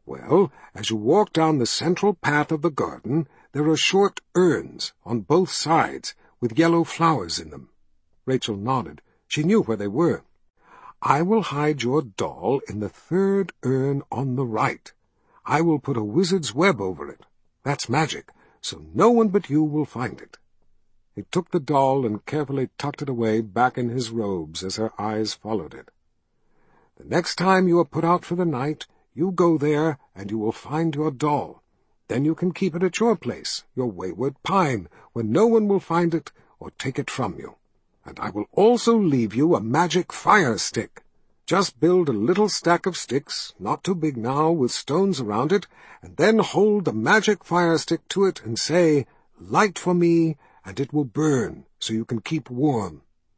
Well, as you walk down the central path of the garden, there are short urns on both sides with yellow flowers in them. Rachel nodded. She knew where they were. I will hide your doll in the third urn on the right. I will put a wizard's web over it. That's magic, so no one but you will find it. He took the doll and carefully tucked it away back in his robes as her eyes followed it. The next time you are put out for the night, you go there and you will find your doll. Then you can keep it at your place, your wayward pine, where no one will find it or take it from you. And I will also leave you a magic fire stick. Just build a little stack of sticks, not too big now, with stones around it, and then hold the magic fire stick to it and say, 'Light for me,' and it will burn, so you can keep warm."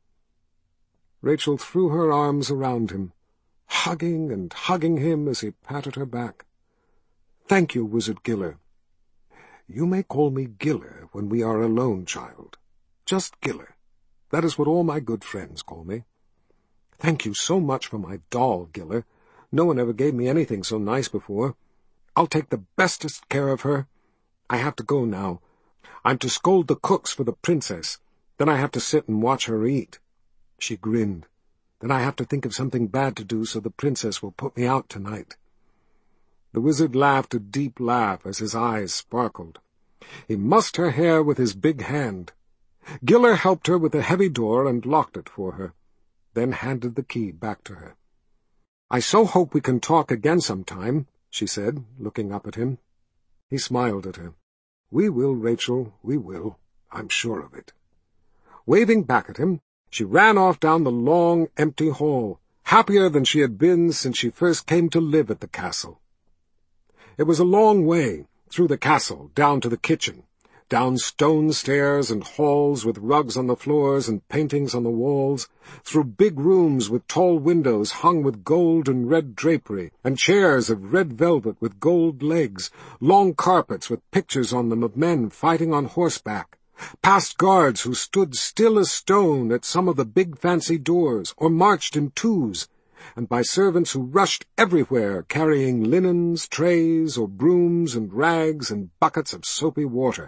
Rachel threw her arms around him, hugging and hugging him as he patted her back. "Thank you, Wizard Giller." "You may call me Giller when we are alone, child. Just Giller. That is what all my good friends call me. Thank you so much for my doll, Giller. No one ever gave me anything so nice before. I'll take the bestest care of her. I have to go now. I'm to scold the cooks for the princess. Then I have to sit and watch her eat." She grinned. "Then I have to think of something bad to do so the princess will put me out tonight." The wizard laughed a deep laugh as his eyes sparkled. He mussed her hair with his big hand. Giller helped her with the heavy door and locked it for her, then handed the key back to her. "I so hope we can talk again sometime," she said, looking up at him. He smiled at her. "We will, Rachel, we will. I'm sure of it." Waving back at him, she ran off down the long, empty hall, happier than she had been since she first came to live at the castle. It was a long way, through the castle, down to the kitchen, down stone stairs and halls with rugs on the floors and paintings on the walls, through big rooms with tall windows hung with gold and red drapery, and chairs of red velvet with gold legs, long carpets with pictures on them of men fighting on horseback, past guards who stood still as stone at some of the big fancy doors, or marched in twos, and by servants who rushed everywhere carrying linens, trays, or brooms and rags and buckets of soapy water.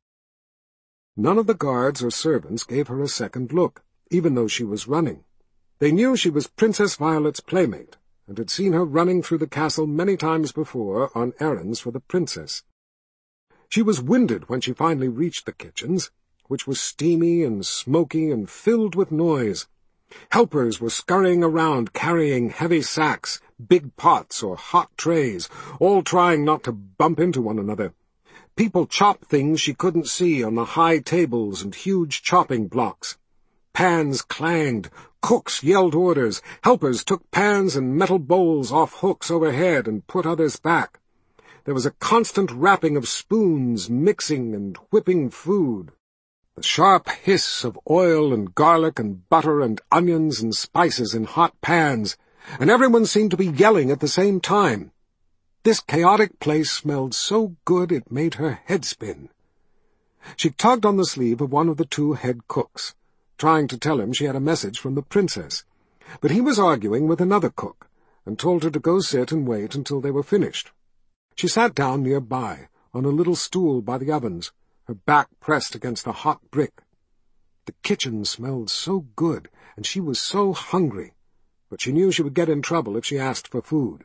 None of the guards or servants gave her a second look, even though she was running. They knew she was Princess Violet's playmate, and had seen her running through the castle many times before on errands for the princess. She was winded when she finally reached the kitchens, which was steamy and smoky and filled with noise. Helpers were scurrying around carrying heavy sacks, big pots, or hot trays, all trying not to bump into one another. People chopped things she couldn't see on the high tables and huge chopping blocks. Pans clanged, cooks yelled orders, helpers took pans and metal bowls off hooks overhead and put others back. There was a constant rapping of spoons, mixing and whipping food, the sharp hiss of oil and garlic and butter and onions and spices in hot pans, and everyone seemed to be yelling at the same time. This chaotic place smelled so good it made her head spin. She tugged on the sleeve of one of the two head cooks, trying to tell him she had a message from the princess, but he was arguing with another cook, and told her to go sit and wait until they were finished. She sat down nearby, on a little stool by the ovens, her back pressed against the hot brick. The kitchen smelled so good, and she was so hungry, but she knew she would get in trouble if she asked for food.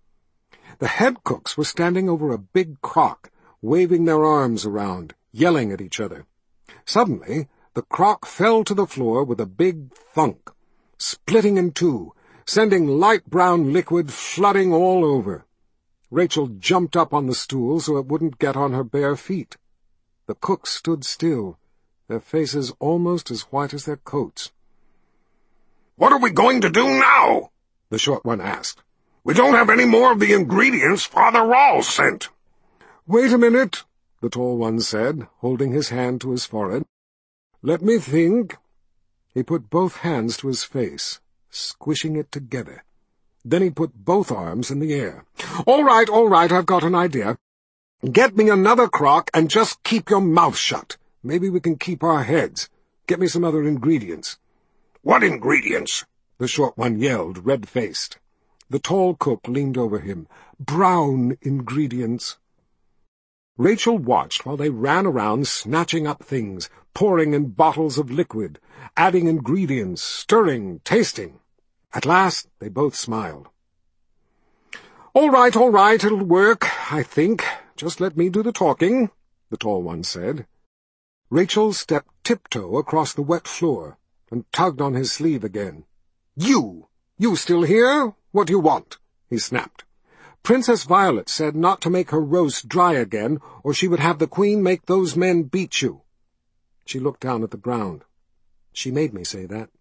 The head cooks were standing over a big crock, waving their arms around, yelling at each other. Suddenly, the crock fell to the floor with a big thunk, splitting in two, sending light brown liquid flooding all over. Rachel jumped up on the stool so it wouldn't get on her bare feet. The cooks stood still, their faces almost as white as their coats. "What are we going to do now?" the short one asked. "We don't have any more of the ingredients Father Rawls sent." "Wait a minute," the tall one said, holding his hand to his forehead. "Let me think." He put both hands to his face, squishing it together. Then he put both arms in the air. All right, I've got an idea. Get me another crock and just keep your mouth shut. Maybe we can keep our heads. Get me some other ingredients." "What ingredients?" the short one yelled, red-faced. The tall cook leaned over him. brown ingredients. Rachel watched while they ran around snatching up things, pouring in bottles of liquid, adding ingredients, stirring, tasting. At last they both smiled. All right, it'll work, I think. Just let me do the talking," the tall one said. Rachel stepped tiptoe across the wet floor and tugged on his sleeve again. You still here? What do you want?" he snapped. "Princess Violet said not to make her roast dry again, or she would have the Queen make those men beat you." She looked down at the ground. "She made me say that."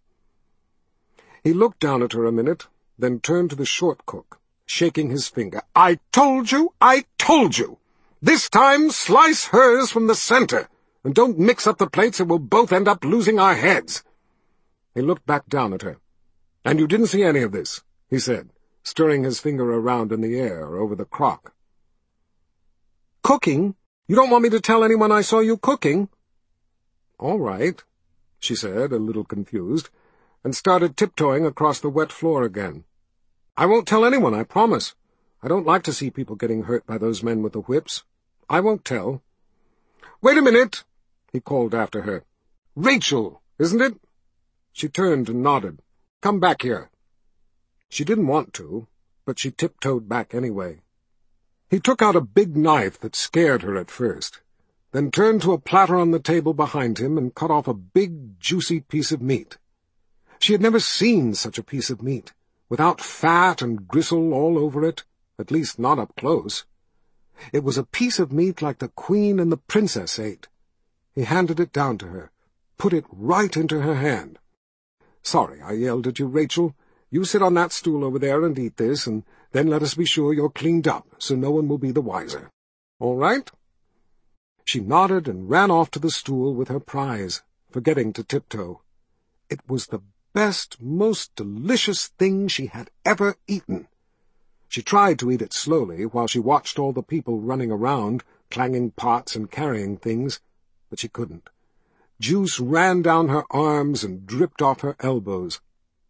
He looked down at her a minute, then turned to the short cook, shaking his finger. I told you! This time slice hers from the center, and don't mix up the plates or we'll both end up losing our heads." He looked back down at her. "And you didn't see any of this," he said, stirring his finger around in the air over the crock. "Cooking? You don't want me to tell anyone I saw you cooking?" "All right," she said, a little confused, and started tiptoeing across the wet floor again. "I won't tell anyone, I promise. I don't like to see people getting hurt by those men with the whips. I won't tell." "Wait a minute," he called after her. "Rachel, isn't it?" She turned and nodded. "Come back here." She didn't want to, but she tiptoed back anyway. He took out a big knife that scared her at first, then turned to a platter on the table behind him and cut off a big, juicy piece of meat. She had never seen such a piece of meat, without fat and gristle all over it, at least not up close. It was a piece of meat like the Queen and the Princess ate. He handed it down to her, put it right into her hand. "Sorry I yelled at you, Rachel. You sit on that stool over there and eat this, and then let us be sure you're cleaned up, so no one will be the wiser. All right?" She nodded and ran off to the stool with her prize, forgetting to tiptoe. It was the best, most delicious thing she had ever eaten. She tried to eat it slowly while she watched all the people running around, clanging pots and carrying things, but she couldn't. Juice ran down her arms and dripped off her elbows.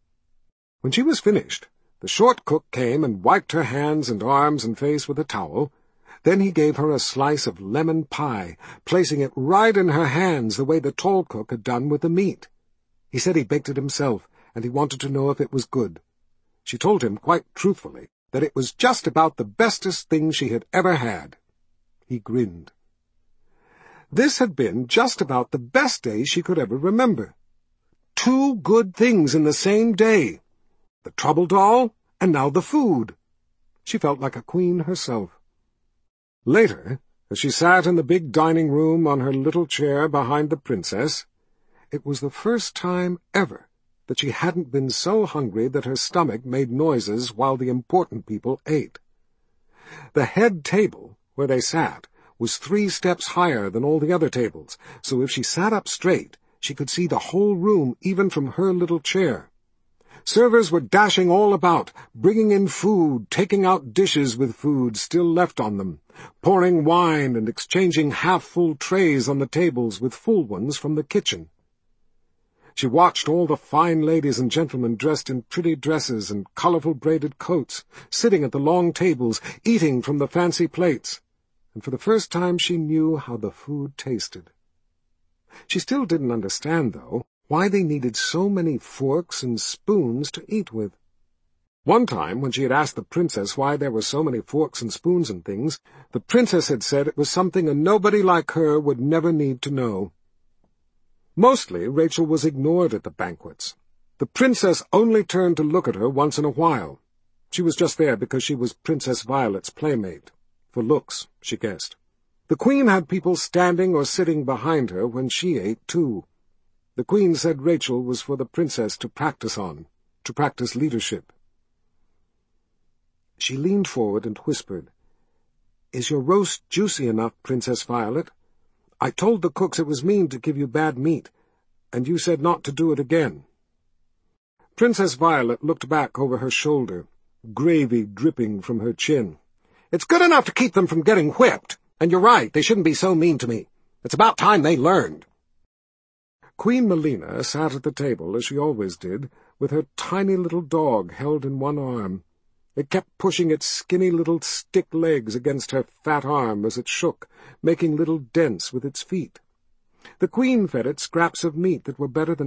When she was finished, the short cook came and wiped her hands and arms and face with a towel. Then he gave her a slice of lemon pie, placing it right in her hands the way the tall cook had done with the meat. He said he baked it himself, and he wanted to know if it was good. She told him quite truthfully that it was just about the bestest thing she had ever had. He grinned. This had been just about the best day she could ever remember. 2 good things in the same day. The trouble doll, and now the food. She felt like a queen herself. Later, as she sat in the big dining room on her little chair behind the princess, it was the first time ever that she hadn't been so hungry that her stomach made noises while the important people ate. The head table, where they sat, was 3 steps higher than all the other tables, so if she sat up straight, she could see the whole room even from her little chair. Servers were dashing all about, bringing in food, taking out dishes with food still left on them, pouring wine and exchanging half-full trays on the tables with full ones from the kitchen. She watched all the fine ladies and gentlemen dressed in pretty dresses and colorful braided coats, sitting at the long tables, eating from the fancy plates, and for the first time she knew how the food tasted. She still didn't understand, though, why they needed so many forks and spoons to eat with. One time, when she had asked the princess why there were so many forks and spoons and things, the princess had said it was something a nobody like her would never need to know. Mostly, Rachel was ignored at the banquets. The princess only turned to look at her once in a while. She was just there because she was Princess Violet's playmate. For looks, she guessed. The Queen had people standing or sitting behind her when she ate, too. The Queen said Rachel was for the princess to practice on, to practice leadership. She leaned forward and whispered, "Is your roast juicy enough, Princess Violet? I told the cooks it was mean to give you bad meat, and you said not to do it again." Princess Violet looked back over her shoulder, gravy dripping from her chin. "It's good enough to keep them from getting whipped, and you're right, they shouldn't be so mean to me. It's about time they learned." Queen Melina sat at the table, as she always did, with her tiny little dog held in one arm. It kept pushing its skinny little stick legs against her fat arm as it shook, making little dents with its feet. The queen fed it scraps of meat that were better than